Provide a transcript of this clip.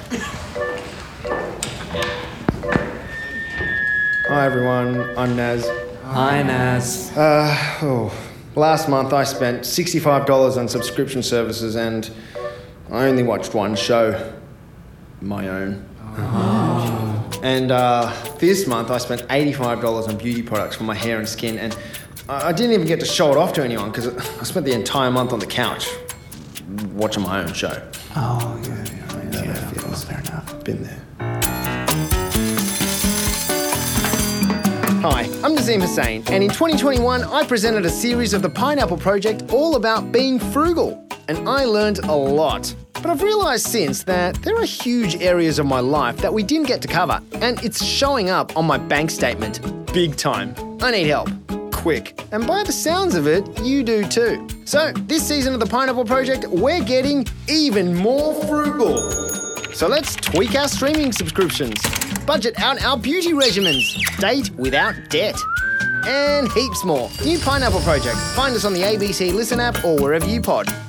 Hi everyone, I'm Naz. Hi, Naz. Last month I spent $65 on subscription services and I only watched one show. My own. And this month I spent $85 on beauty products for my hair and skin, and I didn't even get to show it off to anyone because I spent the entire month on the couch watching my own show. Oh, yeah, fair enough. Been there. Hi, I'm Nazim Hussain, and in 2021 I presented a series of the Pineapple Project all about being frugal, and I learned a lot. But I've realised since that there are huge areas of my life that we didn't get to cover, and it's showing up on my bank statement. Big time. I need help. Quick. And by the sounds of it, you do too. So, this season of the Pineapple Project, we're getting even more frugal. So let's tweak our streaming subscriptions, budget out our beauty regimens, date without debt, and heaps more. New Pineapple Project. Find us on the ABC Listen app or wherever you pod.